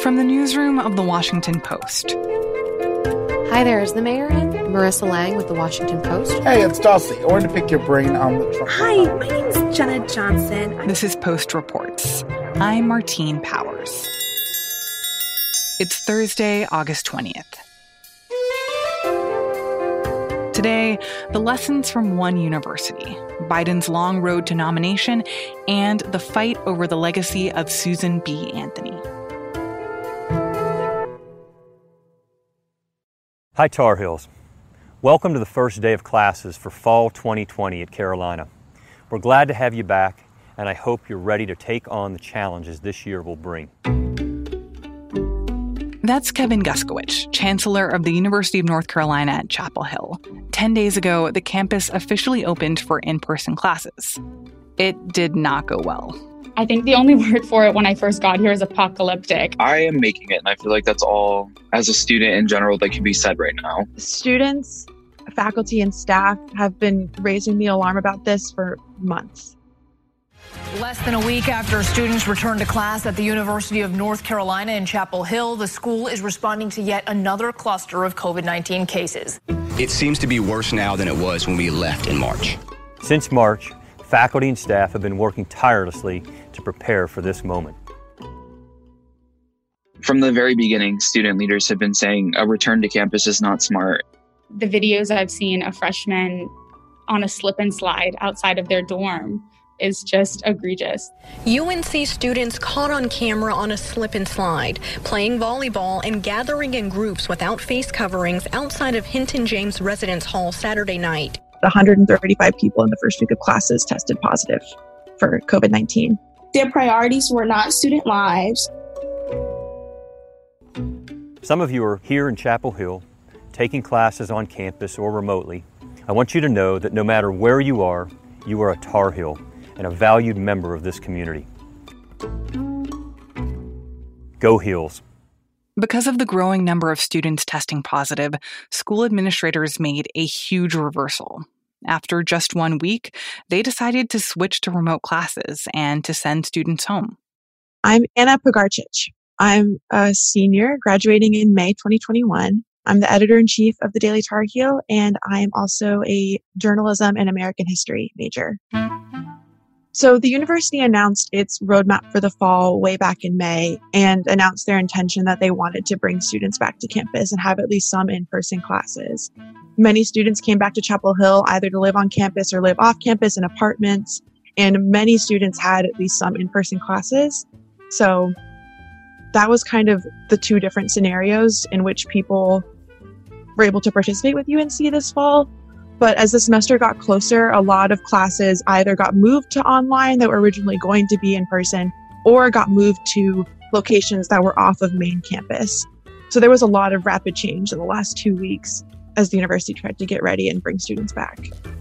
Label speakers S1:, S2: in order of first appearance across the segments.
S1: From the newsroom of The Washington Post.
S2: Hi there, is the mayor in? Marissa Lang with The Washington Post.
S3: Hey, it's Dulcie. I wanted to pick your brain on the Trump.
S4: Hi, my name is Jenna Johnson.
S1: This is Post Reports. I'm Martine Powers. It's Thursday, August 20th. Today, the lessons from one university, Biden's long road to nomination, and the fight over the legacy of Susan B. Anthony.
S5: Hi, Tar Heels. Welcome to the first day of classes for fall 2020 at Carolina. We're glad to have you back, and I hope you're ready to take on the challenges this year will bring.
S1: That's Kevin Guskiewicz, Chancellor of the University of North Carolina at Chapel Hill. 10 days ago, the campus officially opened for in-person classes. It did not go well.
S6: I think the only word for it when I first got here is apocalyptic.
S7: I am making it, and I feel like that's all, as a student in general, that can be said right now.
S8: Students, faculty, and staff have been raising the alarm about this for months.
S9: Less than a week after students returned to class at the University of North Carolina in Chapel Hill, the school is responding to yet another cluster of COVID-19 cases.
S10: It seems to be worse now than it was when we left in March.
S5: Since March, faculty and staff have been working tirelessly to prepare for this moment.
S7: From the very beginning, student leaders have been saying a return to campus is not smart.
S6: The videos I've seen of freshmen on a slip and slide outside of their dorm is just egregious.
S11: UNC students caught on camera on a slip and slide, playing volleyball and gathering in groups without face coverings outside of Hinton James Residence Hall Saturday night.
S8: 135 people in the first week of classes tested positive for COVID-19.
S4: Their priorities were not student lives.
S5: Some of you are here in Chapel Hill, taking classes on campus or remotely. I want you to know that no matter where you are a Tar Heel and a valued member of this community. Go Heels.
S1: Because of the growing number of students testing positive, school administrators made a huge reversal. After just 1 week, they decided to switch to remote classes and to send students home.
S8: I'm Anna Pogarchich. I'm a senior graduating in May 2021. I'm the editor-in-chief of the Daily Tar Heel, and I am also a journalism and American history major. So the university announced its roadmap for the fall way back in May and announced their intention that they wanted to bring students back to campus and have at least some in-person classes. Many students came back to Chapel Hill either to live on campus or live off campus in apartments, and many students had at least some in-person classes. So that was kind of the two different scenarios in which people were able to participate with UNC this fall. But as the semester got closer, a lot of classes either got moved to online that were originally going to be in person or got moved to locations that were off of main campus. So there was a lot of rapid change in the last 2 weeks as the university tried to get ready and bring students back.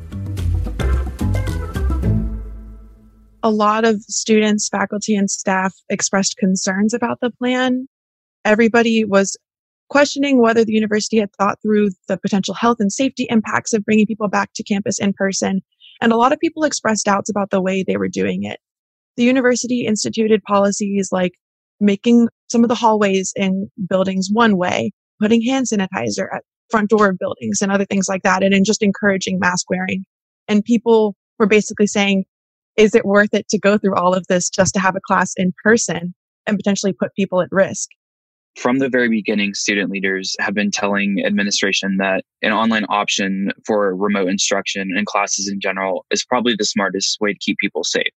S8: A lot of students, faculty, and staff expressed concerns about the plan. Everybody was questioning whether the university had thought through the potential health and safety impacts of bringing people back to campus in person. And a lot of people expressed doubts about the way they were doing it. The university instituted policies like making some of the hallways in buildings one way, putting hand sanitizer at front door of buildings and other things like that, and then just encouraging mask wearing. And people were basically saying, is it worth it to go through all of this just to have a class in person and potentially put people at risk?
S7: From the very beginning, student leaders have been telling administration that an online option for remote instruction and classes in general is probably the smartest way to keep people safe.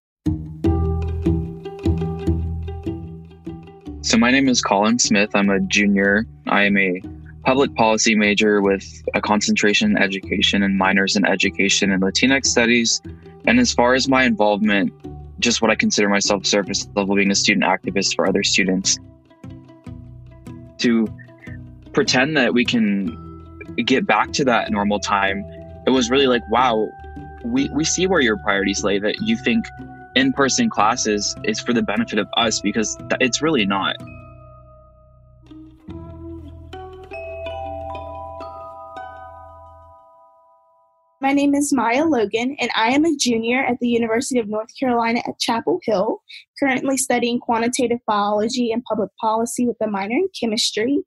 S7: So my name is Colin Smith. I'm a junior. I am a public policy major with a concentration in education and minors in education and Latinx studies. And as far as my involvement, just what I consider myself surface level, being a student activist for other students. To pretend that we can get back to that normal time, it was really like, wow, we see where your priorities lay, that you think in-person classes is for the benefit of us, because it's really not.
S4: My name is Maya Logan, and I am a junior at the University of North Carolina at Chapel Hill, currently studying quantitative biology and public policy with a minor in chemistry.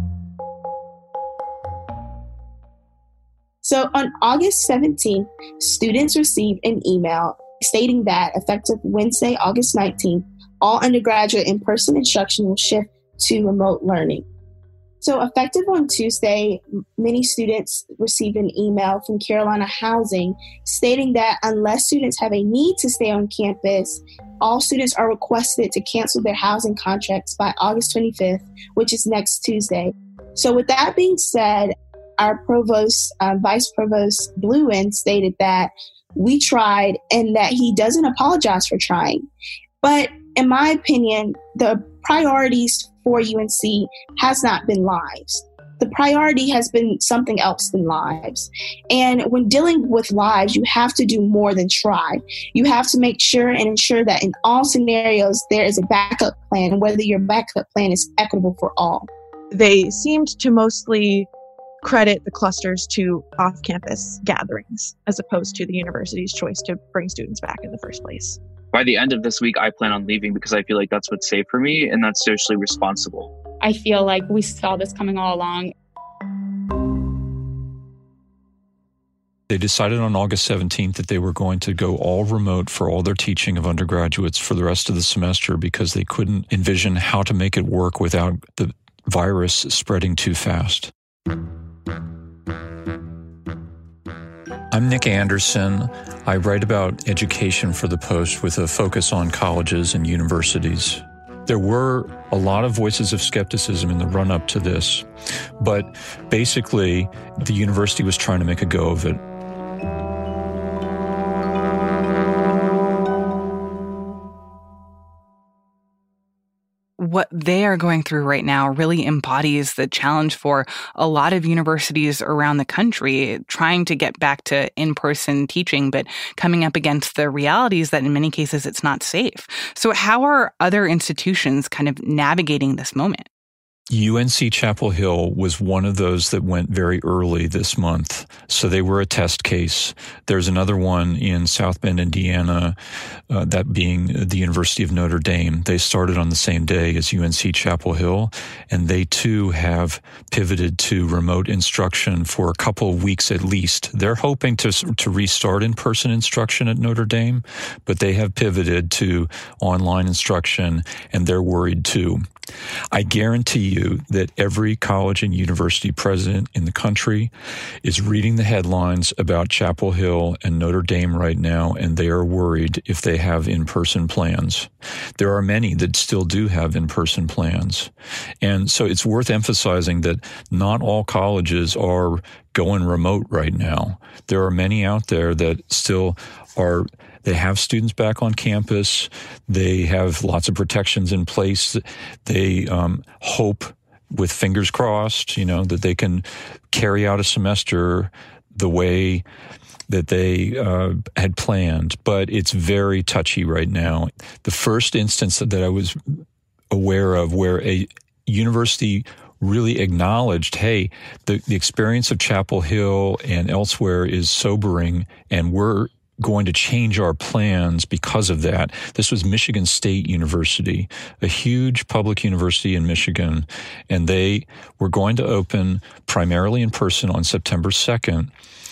S4: So on August 17th, students received an email stating that effective Wednesday, August 19th, all undergraduate in-person instruction will shift to remote learning. So effective on Tuesday, many students received an email from Carolina Housing stating that unless students have a need to stay on campus, all students are requested to cancel their housing contracts by August 25th, which is next Tuesday. So with that being said, our provost, Vice Provost Bluin stated that we tried and that he doesn't apologize for trying. But in my opinion, the priorities for UNC has not been lives. The priority has been something else than lives. And when dealing with lives, you have to do more than try. You have to make sure and ensure that in all scenarios, there is a backup plan, and whether your backup plan is equitable for all.
S8: They seemed to mostly credit the clusters to off-campus gatherings as opposed to the university's choice to bring students back in the first place.
S7: By the end of this week, I plan on leaving because I feel like that's what's safe for me and that's socially responsible.
S6: I feel like we saw this coming all along.
S12: They decided on August 17th that they were going to go all remote for all their teaching of undergraduates for the rest of the semester because they couldn't envision how to make it work without the virus spreading too fast. I'm Nick Anderson. I write about education for The Post with a focus on colleges and universities. There were a lot of voices of skepticism in the run-up to this, but basically the university was trying to make a go of it.
S1: What they are going through right now really embodies the challenge for a lot of universities around the country trying to get back to in-person teaching, but coming up against the realities that in many cases it's not safe. So how are other institutions kind of navigating this moment?
S12: UNC Chapel Hill was one of those that went very early this month. So they were a test case. There's another one in South Bend, Indiana, that being the University of Notre Dame. They started on the same day as UNC Chapel Hill, and they too have pivoted to remote instruction for a couple of weeks at least. They're hoping to restart in-person instruction at Notre Dame, but they have pivoted to online instruction, and they're worried too. I guarantee you that every college and university president in the country is reading the headlines about Chapel Hill and Notre Dame right now, and they are worried if they have in-person plans. There are many that still do have in-person plans. And so it's worth emphasizing that not all colleges are going remote right now. There are many out there that still are. They have students back on campus. They have lots of protections in place. They hope, with fingers crossed, that they can carry out a semester the way that they had planned. But it's very touchy right now. The first instance that I was aware of where a university really acknowledged, hey, the experience of Chapel Hill and elsewhere is sobering, and we're going to change our plans because of that. This was Michigan State University, a huge public university in Michigan, and they were going to open primarily in person on September 2nd,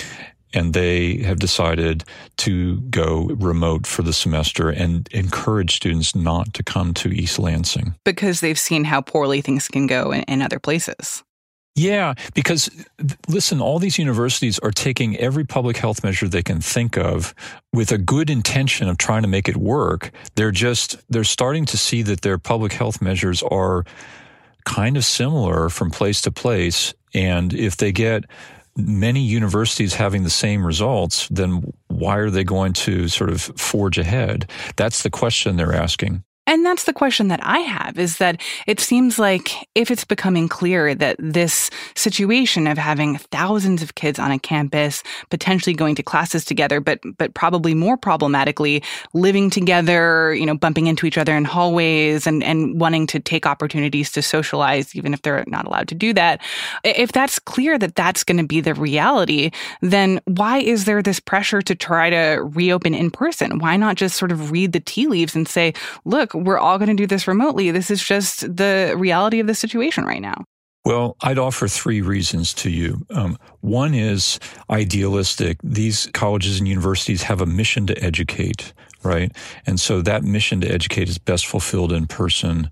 S12: and they have decided to go remote for the semester and encourage students not to come to East Lansing.
S1: Because they've seen how poorly things can go in other places.
S12: Yeah, because, listen, all these universities are taking every public health measure they can think of with a good intention of trying to make it work. They're starting to see that their public health measures are kind of similar from place to place. And if they get many universities having the same results, then why are they going to sort of forge ahead? That's the question they're asking.
S1: And that's the question that I have, is that it seems like if it's becoming clear that this situation of having thousands of kids on a campus, potentially going to classes together, but probably more problematically, living together, bumping into each other in hallways and wanting to take opportunities to socialize, even if they're not allowed to do that. If that's clear that that's going to be the reality, then why is there this pressure to try to reopen in person? Why not just sort of read the tea leaves and say, look, we're all going to do this remotely. This is just the reality of the situation right now.
S12: Well, I'd offer three reasons to you. One is idealistic. These colleges and universities have a mission to educate, right? And so that mission to educate is best fulfilled in person,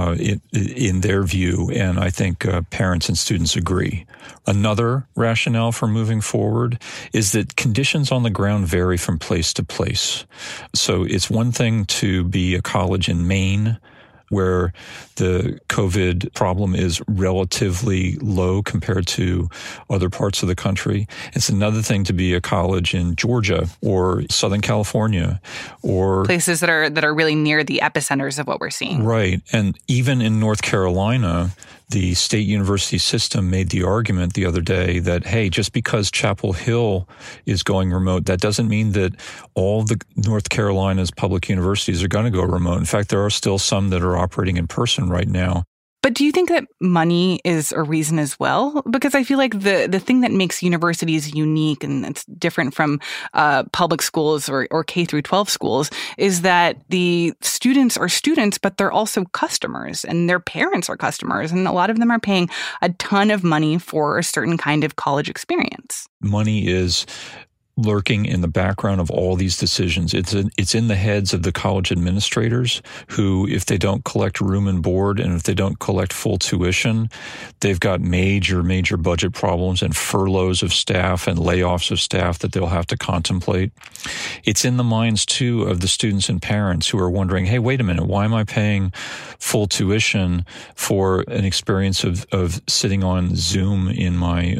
S12: in their view. And I think parents and students agree. Another rationale for moving forward is that conditions on the ground vary from place to place. So it's one thing to be a college in Maine, where the COVID problem is relatively low compared to other parts of the country. It's another thing to be a college in Georgia or Southern California or
S1: places that are really near the epicenters of what we're seeing.
S12: Right. And even in North Carolina, the state university system made the argument the other day that, hey, just because Chapel Hill is going remote, that doesn't mean that all the North Carolina's public universities are going to go remote. In fact, there are still some that are operating in person right now.
S1: But do you think that money is a reason as well? Because I feel like the thing that makes universities unique and it's different from public schools or K through 12 schools is that the students are students, but they're also customers and their parents are customers. And a lot of them are paying a ton of money for a certain kind of college experience.
S12: Money is lurking in the background of all these decisions. It's in the heads of the college administrators who, if they don't collect room and board and if they don't collect full tuition, they've got major budget problems and furloughs of staff and layoffs of staff that they'll have to contemplate. It's in the minds, too, of the students and parents who are wondering, hey, wait a minute, why am I paying full tuition for an experience of sitting on Zoom in my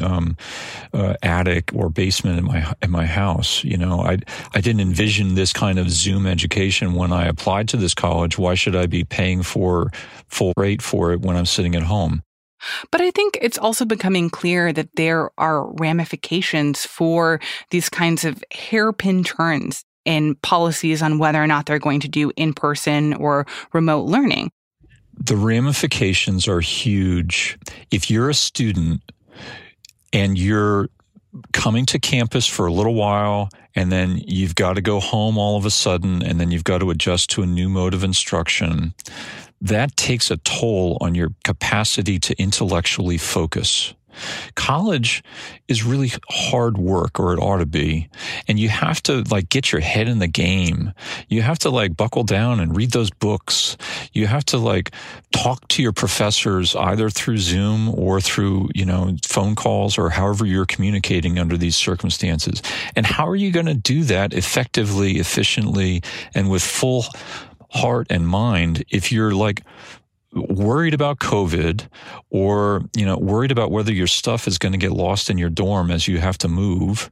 S12: attic or basement in my house? I didn't envision this kind of Zoom education when I applied to this college. Why should I be paying for full rate for it when I'm sitting at home?
S1: But I think it's also becoming clear that there are ramifications for these kinds of hairpin turns in policies on whether or not they're going to do in-person or remote learning.
S12: The ramifications are huge. If you're a student and you're coming to campus for a little while, and then you've got to go home all of a sudden, and then you've got to adjust to a new mode of instruction, that takes a toll on your capacity to intellectually focus. College is really hard work, or it ought to be. And you have to get your head in the game. You have to buckle down and read those books. You have to talk to your professors either through Zoom or through, phone calls or however you're communicating under these circumstances. And how are you going to do that effectively, efficiently, and with full heart and mind if you're worried about COVID or, worried about whether your stuff is going to get lost in your dorm as you have to move?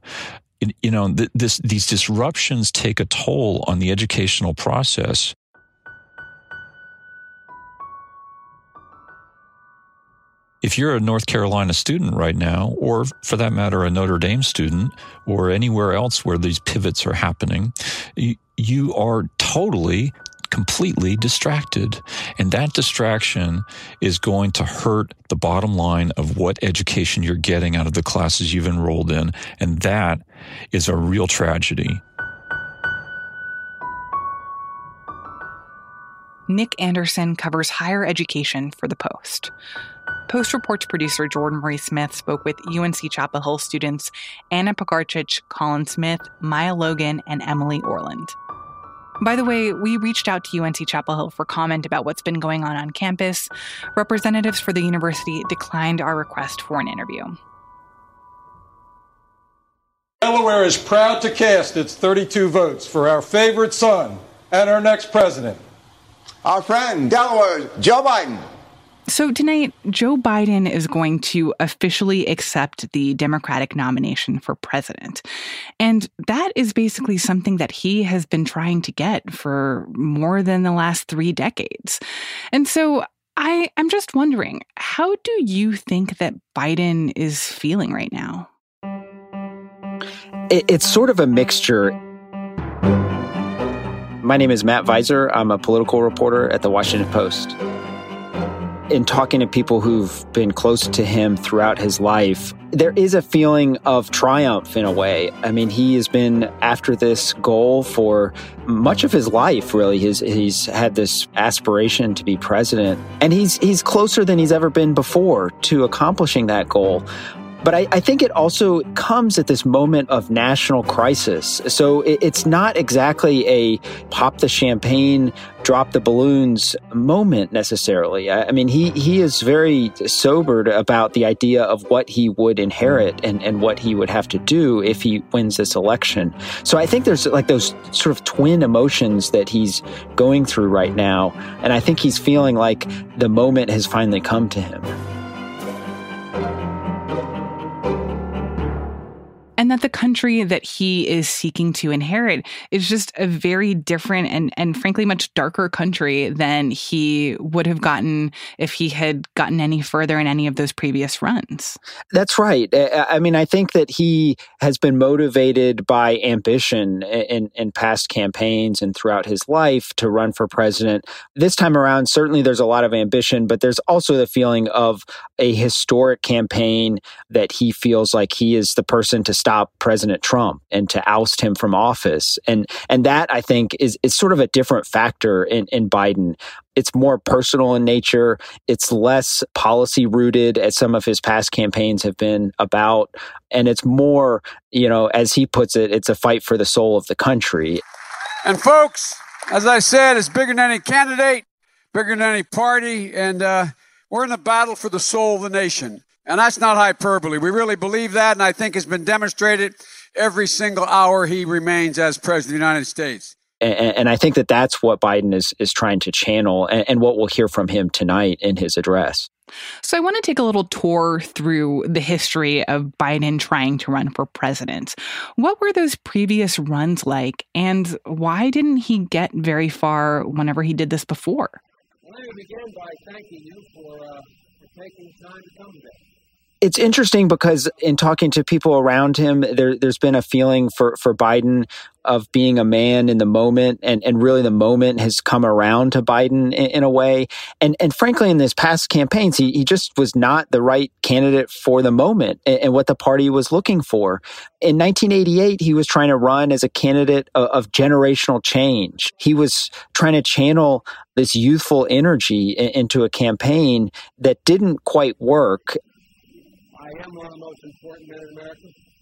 S12: These disruptions take a toll on the educational process. If you're a North Carolina student right now, or for that matter, a Notre Dame student, or anywhere else where these pivots are happening, you are completely distracted. And that distraction is going to hurt the bottom line of what education you're getting out of the classes you've enrolled in. And that is a real tragedy.
S1: Nick Anderson covers higher education for The Post. Post Reports producer Jordan Marie Smith spoke with UNC Chapel Hill students Anna Pogarchich, Colin Smith, Maya Logan, and Emily Orland. By the way, we reached out to UNC Chapel Hill for comment about what's been going on campus. Representatives for the university declined our request for an interview.
S13: Delaware is proud to cast its 32 votes for our favorite son and our next president.
S14: Our friend, Delaware, Joe Biden.
S1: So tonight, Joe Biden is going to officially accept the Democratic nomination for president. And that is basically something that he has been trying to get for more than the last 3 decades. And so I'm just wondering, how do you think that Biden is feeling right now?
S14: It's sort of a mixture. My name is Matt Viser. I'm a political reporter at the Washington Post. In talking to people who've been close to him throughout his life, there is a feeling of triumph in a way. I mean, he has been after this goal for much of his life, really. He's had this aspiration to be president, and he's closer than he's ever been before to accomplishing that goal. But I think it also comes at this moment of national crisis. So it's not exactly a pop the champagne, drop the balloons moment necessarily. I mean, he is very sobered about the idea of what he would inherit and what he would have to do if he wins this election. So I think there's like those sort of twin emotions that he's going through right now. And I think he's feeling like the moment has finally come to him.
S1: And that the country that he is seeking to inherit is just a very different and frankly much darker country than he would have gotten if he had gotten any further in any of those previous runs.
S14: That's right. I mean, I think that he has been motivated by ambition in past campaigns and throughout his life to run for president. This time around, certainly there's a lot of ambition, but there's also the feeling of a historic campaign that he feels like he is the person to stop President Trump and to oust him from office. And that, I think, is sort of a different factor in Biden. It's more personal in nature. It's less policy rooted, as some of his past campaigns have been about. And it's more, as he puts it, it's a fight for the soul of the country.
S13: And folks, as I said, it's bigger than any candidate, bigger than any party. And we're in the battle for the soul of the nation. And that's not hyperbole. We really believe that, and I think it's been demonstrated every single hour he remains as president of the United States.
S14: And I think that that's what Biden is trying to channel and what we'll hear from him tonight in his address.
S1: So I want to take a little tour through the history of Biden trying to run for president. What were those previous runs like, and why didn't he get very far whenever he did this before?
S15: Let me begin by thanking you for taking the time to come today.
S14: It's interesting because in talking to people around him, there's been a feeling for Biden of being a man in the moment, and really the moment has come around to Biden in a way. And frankly, in his past campaigns, he just was not the right candidate for the moment and what the party was looking for. In 1988, he was trying to run as a candidate of generational change. He was trying to channel this youthful energy into a campaign that didn't quite work.
S15: I am one of the most important men in America.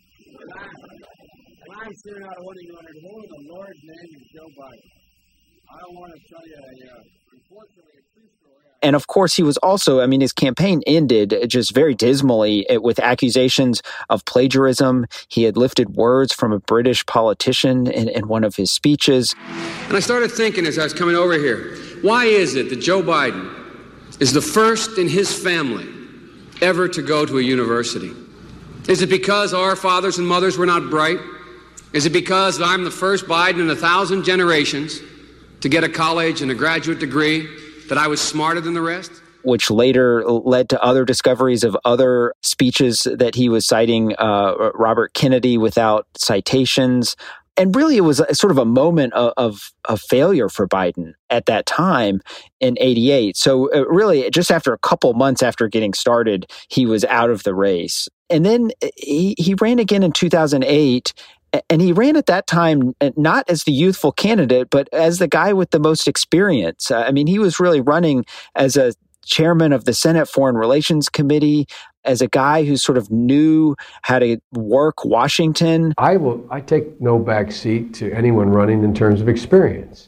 S15: And I'm sure not one of you under the Lord's name is Joe Biden. I want to tell you, unfortunately, a true story.
S14: And of course, he was also, his campaign ended just very dismally with accusations of plagiarism. He had lifted words from a British politician in one of his speeches.
S15: And I started thinking as I was coming over here, why is it that Joe Biden is the first in his family ever to go to a university? Is it because our fathers and mothers were not bright? Is it because I'm the first Biden in 1,000 generations to get a college and a graduate degree that I was smarter than the rest?
S14: Which later led to other discoveries of other speeches that he was citing Robert Kennedy without citations. And really, it was sort of a moment of failure for Biden at that time in 88. So really, just after a couple months after getting started, he was out of the race. And then he ran again in 2008. And he ran at that time not as the youthful candidate, but as the guy with the most experience. He was really running as a chairman of the Senate Foreign Relations Committee, as a guy who sort of knew how to work Washington.
S16: I take no back seat to anyone running in terms of experience.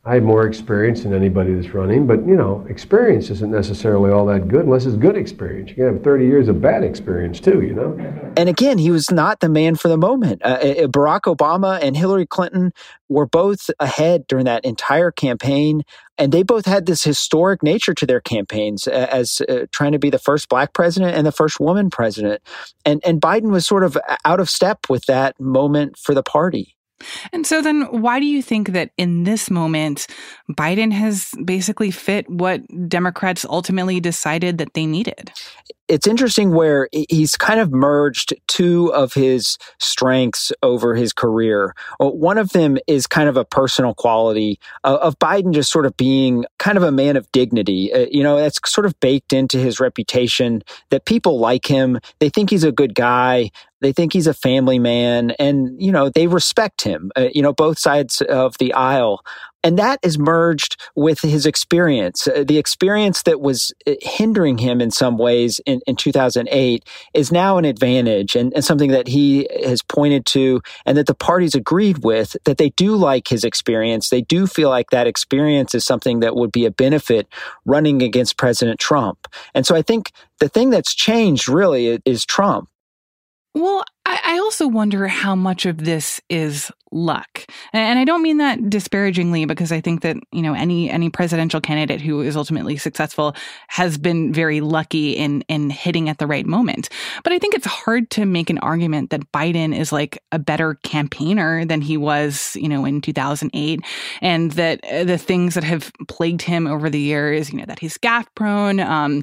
S16: I have more experience than anybody that's running, but experience isn't necessarily all that good unless it's good experience. You can have 30 years of bad experience too,
S14: And again, he was not the man for the moment. Barack Obama and Hillary Clinton were both ahead during that entire campaign, and they both had this historic nature to their campaigns as trying to be the first black president and the first woman president. And Biden was sort of out of step with that moment for the party.
S1: And so then why do you think that in this moment, Biden has basically fit what Democrats ultimately decided that they needed?
S14: It's interesting where he's kind of merged two of his strengths over his career. One of them is kind of a personal quality of Biden just sort of being kind of a man of dignity. That's sort of baked into his reputation that people like him. They think he's a good guy. They think he's a family man, and, they respect him, both sides of the aisle. And that is merged with his experience. The experience that was hindering him in some ways in 2008 is now an advantage and something that he has pointed to and that the parties agreed with, that they do like his experience. They do feel like that experience is something that would be a benefit running against President Trump. And so I think the thing that's changed really is Trump.
S1: Well, I also wonder how much of this is luck. And I don't mean that disparagingly, because I think that, any presidential candidate who is ultimately successful has been very lucky in hitting at the right moment. But I think it's hard to make an argument that Biden is like a better campaigner than he was, in 2008. And that the things that have plagued him over the years, that he's gaffe prone,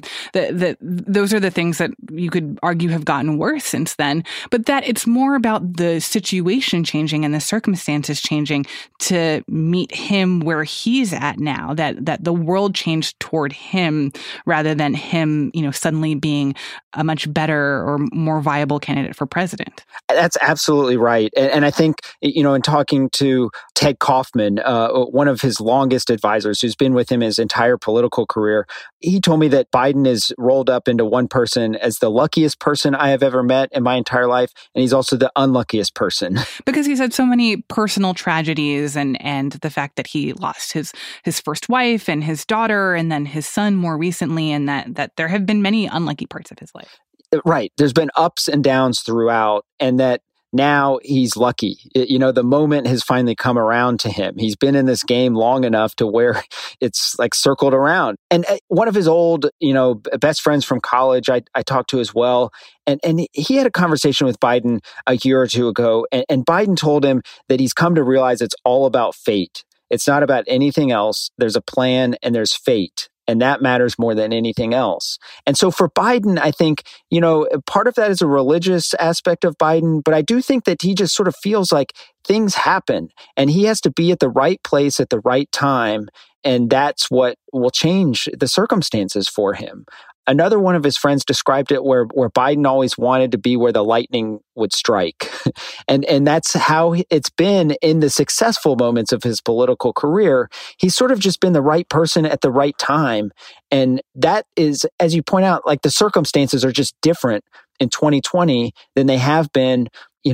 S1: that those are the things that you could argue have gotten worse since then. But that it's more about the situation changing and the circumstances changing to meet him where he's at now, that the world changed toward him rather than him, suddenly being a much better or more viable candidate for president.
S14: That's absolutely right. And I think, in talking to Ted Kaufman, one of his longest advisors who's been with him his entire political career, he told me that Biden is rolled up into one person as the luckiest person I have ever met in my entire life. And he's also the unluckiest person.
S1: Because he's had so many personal tragedies and the fact that he lost his first wife and his daughter and then his son more recently, and that there have been many unlucky parts of his life.
S14: Right. There's been ups and downs throughout, and that now he's lucky. The moment has finally come around to him. He's been in this game long enough to where it's like circled around. And one of his old, best friends from college, I talked to as well. And he had a conversation with Biden a year or two ago. And Biden told him that he's come to realize it's all about fate. It's not about anything else. There's a plan and there's fate. And that matters more than anything else. And so for Biden, I think, part of that is a religious aspect of Biden, but I do think that he just sort of feels like things happen and he has to be at the right place at the right time. And that's what will change the circumstances for him. Another one of his friends described it where Biden always wanted to be where the lightning would strike. And that's how it's been in the successful moments of his political career. He's sort of just been the right person at the right time. And that is, as you point out, like the circumstances are just different in 2020 than they have been, in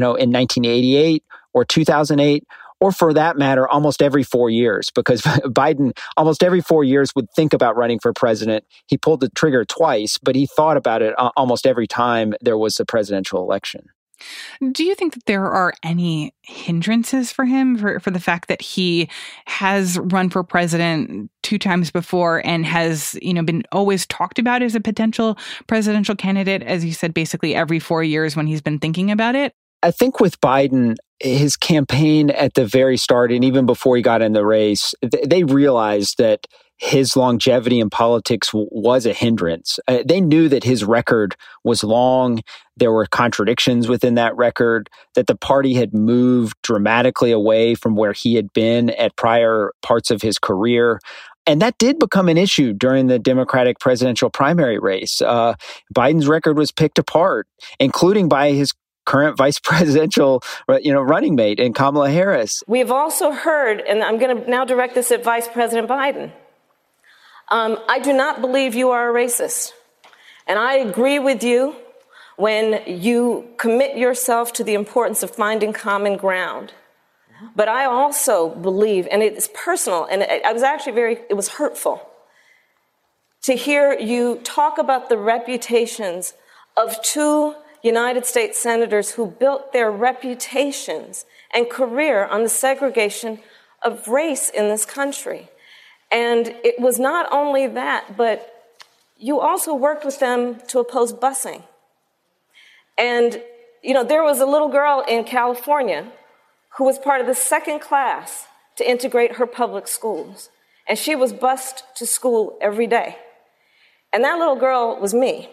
S14: 1988 or 2008. Or for that matter, almost every 4 years, because Biden almost every 4 years would think about running for president. He pulled the trigger twice, but he thought about it almost every time there was a presidential election.
S1: Do you think that there are any hindrances for him for the fact that he has run for president 2 times before and has, been always talked about as a potential presidential candidate, as you said, basically every 4 years when he's been thinking about it?
S14: I think with Biden, his campaign at the very start and even before he got in the race, they realized that his longevity in politics was a hindrance. They knew that his record was long. There were contradictions within that record, that the party had moved dramatically away from where he had been at prior parts of his career. And that did become an issue during the Democratic presidential primary race. Biden's record was picked apart, including by his current vice presidential, running mate in Kamala Harris.
S17: We have also heard, and I'm going to now direct this at Vice President Biden. I do not believe you are a racist. And I agree with you when you commit yourself to the importance of finding common ground. But I also believe, and it's personal, and I was actually it was hurtful to hear you talk about the reputations of two United States senators who built their reputations and career on the segregation of race in this country. And it was not only that, but you also worked with them to oppose busing. And, there was a little girl in California who was part of the second class to integrate her public schools. And she was bused to school every day. And that little girl was me.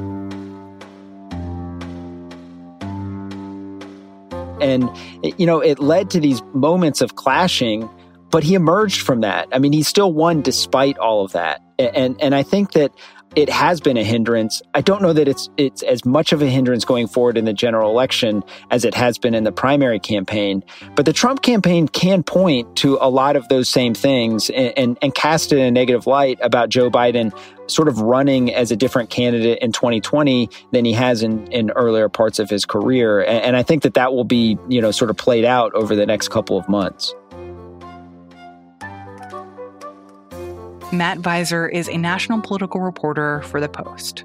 S14: And, it led to these moments of clashing, but he emerged from that. I mean, he still won despite all of that. And I think that it has been a hindrance. I don't know that it's as much of a hindrance going forward in the general election as it has been in the primary campaign. But the Trump campaign can point to a lot of those same things and cast it in a negative light about Joe Biden sort of running as a different candidate in 2020 than he has in earlier parts of his career. And I think that will be, sort of played out over the next couple of months.
S1: Matt Viser is a national political reporter for The Post.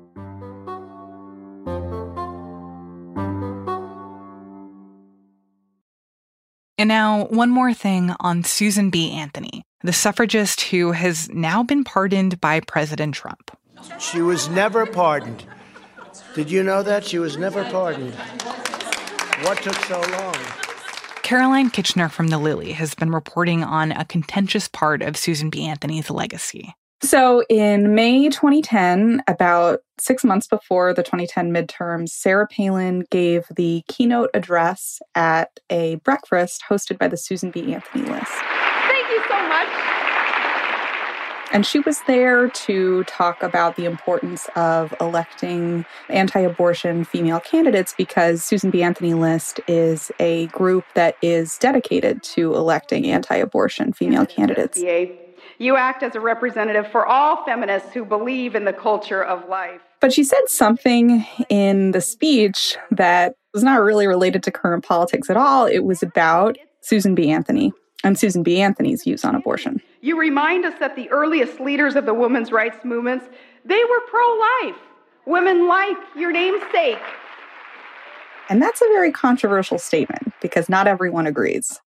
S1: And now, one more thing on Susan B. Anthony, the suffragist who has now been pardoned by President Trump.
S18: She was never pardoned. Did you know that? She was never pardoned. What took so long?
S1: Caroline Kitchener from The Lily has been reporting on a contentious part of Susan B. Anthony's legacy.
S6: So in May 2010, about 6 months before the 2010 midterms, Sarah Palin gave the keynote address at a breakfast hosted by the Susan B. Anthony List.
S19: Thank you so much.
S6: And she was there to talk about the importance of electing anti-abortion female candidates because Susan B. Anthony List is a group that is dedicated to electing anti-abortion female candidates.
S19: You act as a representative for all feminists who believe in the culture of life.
S6: But she said something in the speech that was not really related to current politics at all. It was about Susan B. Anthony and Susan B. Anthony's views on abortion.
S19: You remind us that the earliest leaders of the women's rights movements, they were pro-life. Women like your namesake.
S6: And that's a very controversial statement because not everyone agrees.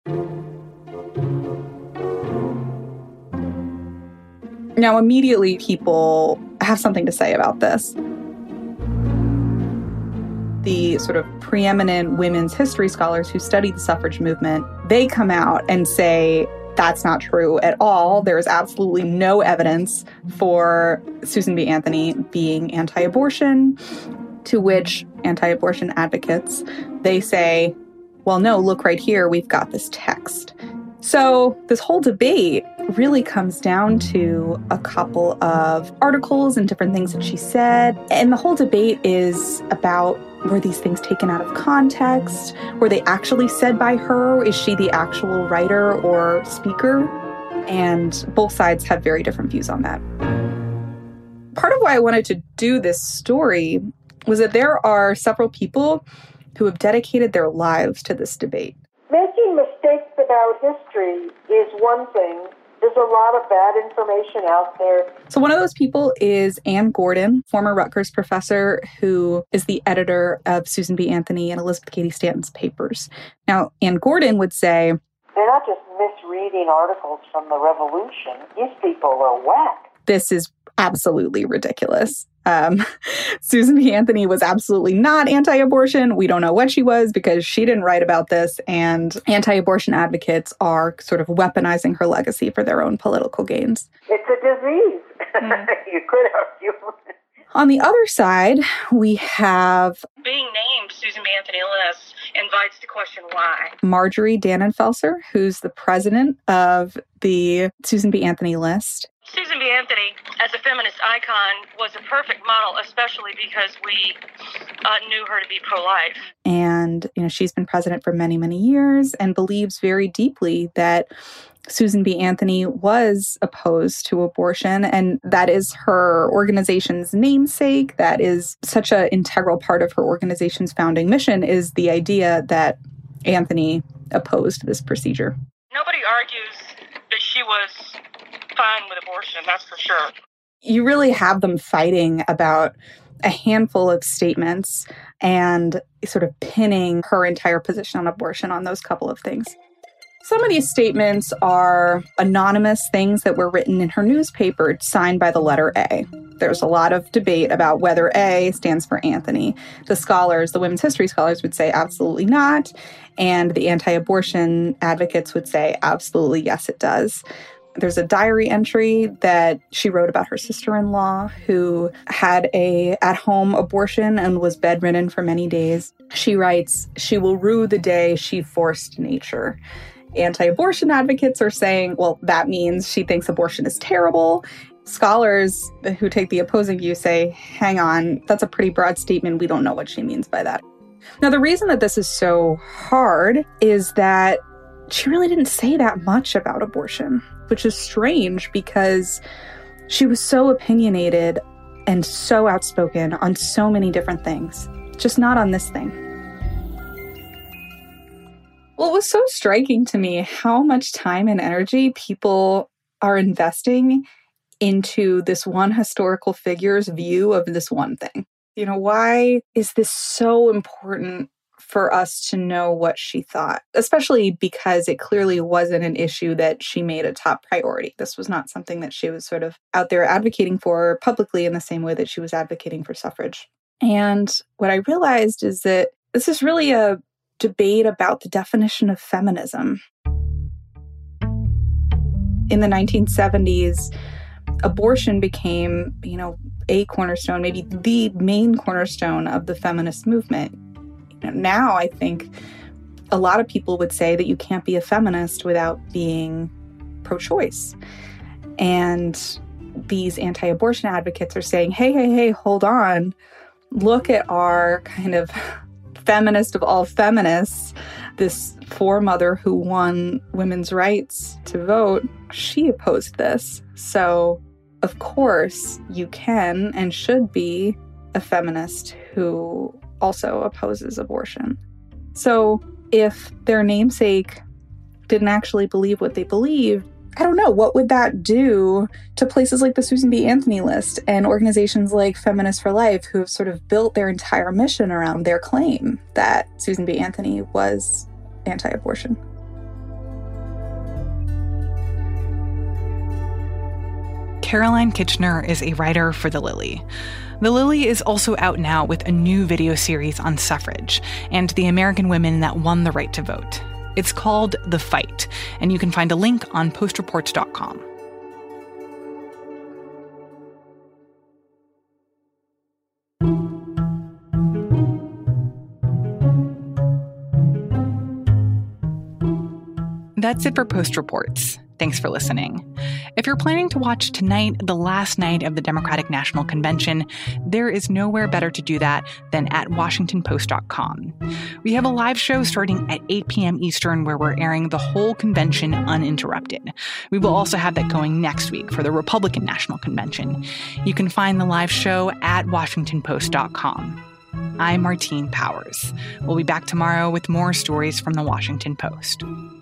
S6: Now, immediately people have something to say about this. The sort of preeminent women's history scholars who study the suffrage movement, they come out and say that's not true at all. There is absolutely no evidence for Susan B. Anthony being anti-abortion, to which anti-abortion advocates, they say, well, no, look right here, we've got this text. So this whole debate really comes down to a couple of articles and different things that she said. And the whole debate is about, were these things taken out of context? Were they actually said by her? Is she the actual writer or speaker? And both sides have very different views on that. Part of why I wanted to do this story was that there are several people who have dedicated their lives to this debate.
S20: Making mistakes about history is one thing. There's a lot of bad information out there.
S6: So one of those people is Anne Gordon, former Rutgers professor who is the editor of Susan B. Anthony and Elizabeth Cady Stanton's papers. Now, Anne Gordon would say,
S20: they're not just misreading articles from the Revolution. These people are whack.
S6: This is absolutely ridiculous. Susan B. Anthony was absolutely not anti-abortion. We don't know what she was because she didn't write about this, and anti-abortion advocates are sort of weaponizing her legacy for their own political gains.
S20: It's a disease. You could argue.
S6: On the other side, we have...
S21: being named Susan B. Anthony List invites to question why.
S6: Marjorie Dannenfelser, who's the president of the Susan B. Anthony List.
S21: Susan B. Anthony, as a feminist icon, was a perfect model, especially because we knew her to be pro-life.
S6: And, she's been president for many, many years and believes very deeply that Susan B. Anthony was opposed to abortion, and that is her organization's namesake. That is such an integral part of her organization's founding mission, is the idea that Anthony opposed this procedure.
S21: Nobody argues that she was fine with abortion, that's for sure.
S6: You really have them fighting about a handful of statements and sort of pinning her entire position on abortion on those couple of things. Some of these statements are anonymous things that were written in her newspaper, signed by the letter A. There's a lot of debate about whether A stands for Anthony. The scholars, the women's history scholars, would say absolutely not, and the anti-abortion advocates would say absolutely yes, it does. There's a diary entry that she wrote about her sister-in-law who had a at-home abortion and was bedridden for many days. She writes, "She will rue the day she forced nature." Anti-abortion advocates are saying, well, that means she thinks abortion is terrible. Scholars who take the opposing view say, hang on, that's a pretty broad statement. We don't know what she means by that. Now, the reason that this is so hard is that she really didn't say that much about abortion, which is strange because she was so opinionated and so outspoken on so many different things, just not on this thing. Well, it was so striking to me how much time and energy people are investing into this one historical figure's view of this one thing. You know, why is this so important for us to know what she thought? Especially because it clearly wasn't an issue that she made a top priority. This was not something that she was sort of out there advocating for publicly in the same way that she was advocating for suffrage. And what I realized is that this is really a debate about the definition of feminism. In the 1970s, abortion became, a cornerstone, maybe the main cornerstone of the feminist movement. Now, I think a lot of people would say that you can't be a feminist without being pro-choice. And these anti-abortion advocates are saying, hey, hold on. Look at our kind of feminist of all feminists, this foremother who won women's rights to vote. She opposed this. So, of course, you can and should be a feminist who also opposes abortion. So if their namesake didn't actually believe what they believed, I don't know, what would that do to places like the Susan B. Anthony list and organizations like Feminists for Life, who have sort of built their entire mission around their claim that Susan B. Anthony was anti-abortion?
S1: Caroline Kitchener is a writer for The Lily. The Lily is also out now with a new video series on suffrage and the American women that won the right to vote. It's called The Fight, and you can find a link on postreports.com. That's it for Post Reports. Thanks for listening. If you're planning to watch tonight, the last night of the Democratic National Convention, there is nowhere better to do that than at WashingtonPost.com. We have a live show starting at 8 p.m. Eastern where we're airing the whole convention uninterrupted. We will also have that going next week for the Republican National Convention. You can find the live show at WashingtonPost.com. I'm Martine Powers. We'll be back tomorrow with more stories from the Washington Post.